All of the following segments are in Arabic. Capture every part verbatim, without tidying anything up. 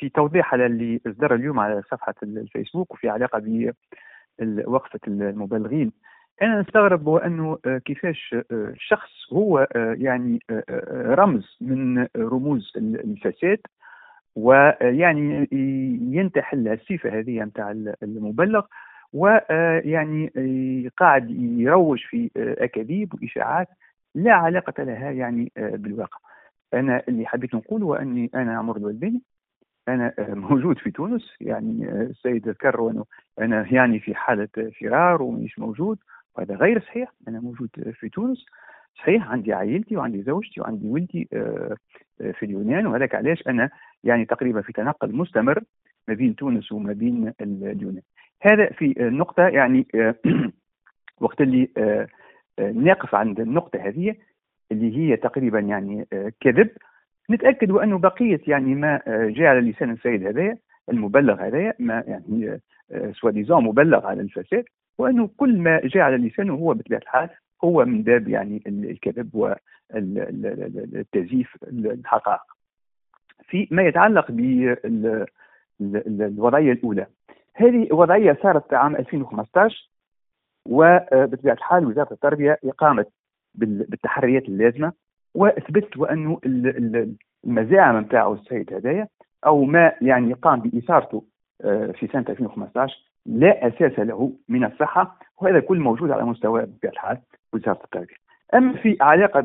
في توضيح على اللي اصدر اليوم على صفحه الفيسبوك وفي علاقه بوقفه المبلغين. انا نستغرب هو انه كيفاش شخص هو يعني رمز من رموز الفساد، ويعني ينتحل الصفه هذه نتاع المبلغ، ويعني قاعد يروج في اكاذيب واشاعات لا علاقه لها يعني بالواقع. انا اللي حبيت نقوله اني انا عمر الوالدين، انا موجود في تونس، يعني السيد ذكر وانه انا يعني في حاله فرار ومش موجود، وهذا غير صحيح. انا موجود في تونس صحيح، عندي عائلتي وعندي زوجتي وعندي ولدي في اليونان، وهذاك علاش انا يعني تقريبا في تنقل مستمر ما بين تونس وما بين اليونان. هذا في النقطه يعني وقت اللي نقف عند النقطه هذه اللي هي تقريبا يعني كذب، نتاكد وانه بقيه يعني ما جاء على لسان السيد هذايا المبلغ هذايا ما يعني سوا ديزون مبلغ على الفساد، وانه كل ما جاء على لسانه هو بطبيعه الحال هو من باب يعني الكذب والتزييف الحقائق. في ما يتعلق بالوضعيه الاولى، هذه وضعيه صارت عام ألفين وخمسطاش، وبطبيعه الحال وزاره التربيه قامت بالتحريات اللازمه، واثبت وانه المزاعم نتاعو السيد هدايا او ما يعني قام باثارته في سنه ألفين وخمسطاش لا اساس له من الصحه، وهذا كل موجود على مستوى بطبيعه الحال وزاره التربيه. اما في علاقه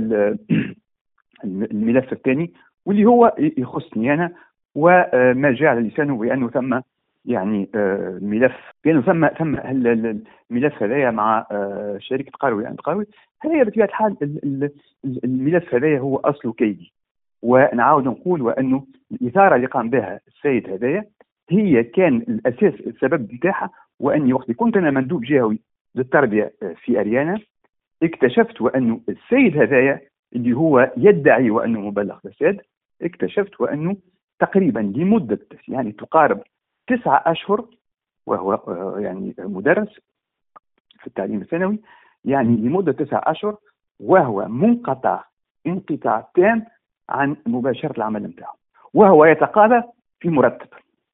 بالملف الثاني واللي هو يخصني انا وما جاء على لسانه بانه ثم يعني ملف بانه ثم ثم الملف هذايا مع شركه قروي عند قروي، هذا بطبيعه الحال الملف هذايا هو اصله كيدي. ونعاود نقول وانه الاثاره اللي قام بها السيد هذايا هي كان الاساس السبب بتاعها، واني وقت كنت انا مندوب جهوي للتربيه في اريانا اكتشفت وانه السيد هذايا اللي هو يدعي وانه مبلغ فساد، اكتشفت وانه تقريبا لمده يعني تقارب تسعة اشهر، وهو يعني مدرس في التعليم الثانوي، يعني لمده تسعة اشهر وهو منقطع انقطاع تام عن مباشره العمل نتاعه، وهو يتقاضى في مرتب.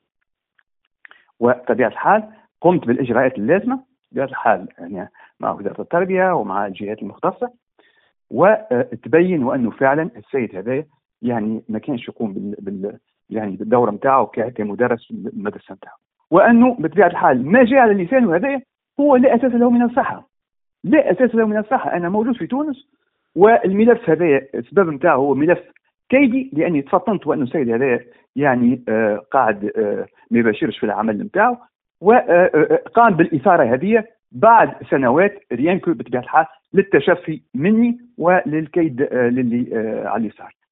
وبطبيعه الحال قمت بالاجراءات اللازمه بطبيعه الحال يعني مع وزاره التربيه ومع الجهات المختصه، وتبين وانه فعلا السيد هذا يعني ما كانش يقوم بال, بال يعني بالدوره نتاعه كمدرس في المدرسه نتاعه، وانه بطبيعه الحال ما جاء على لسانه هذايا هو لا اساس له من الصحه، لا اساس له من الصحه. انا موجود في تونس والملف هذا السبب نتاعه هو ملف كيدي، لاني تفطنت وانه السيد هذا يعني آه قاعد آه ما يباشرش في العمل نتاعه، وقام بالاثاره هذه بعد سنوات ريانكو بطبيعه الحال للتشفي مني وللكيد آه للي آه على اليسار.